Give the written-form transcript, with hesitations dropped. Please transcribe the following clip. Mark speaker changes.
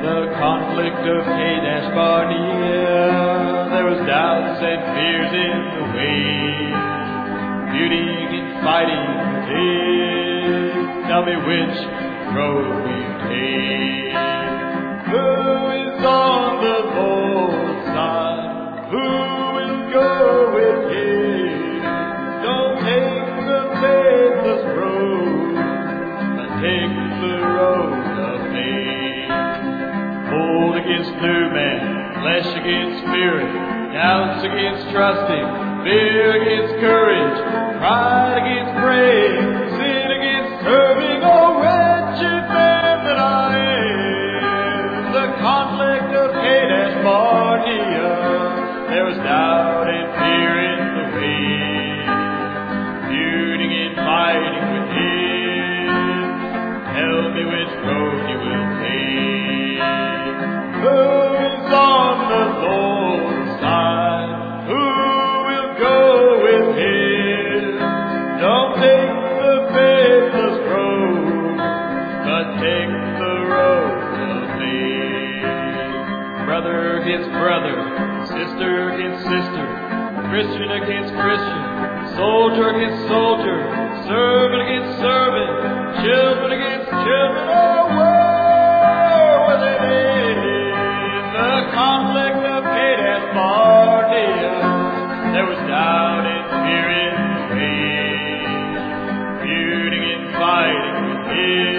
Speaker 1: the conflict of Kadesh Barnea, there was doubts and fears in the way, feuding and fighting within. Tell me which road we take. Who is on the Lord's side? Who will go with him? Don't take the faithless road, but take the road of faith. Hold against new man, flesh against spirit, doubts against trusting, fear against courage, pride against praying, sin against serving. Oh, wretched man that I am! The conflict of Kadesh Barnea, there was doubt and fear in the way, feuding and fighting within. Tell me which road you will take. Who is on the Lord's side? Who will go with him? Don't take the faithless road, but take the road of faith. Brother against brother, sister against sister, Christian against Christian, soldier against soldier, servant against servant, children against children. Oh, where will they be? The conflict of Kadesh Barnea, there was doubt and fear in the way, feuding and fighting within.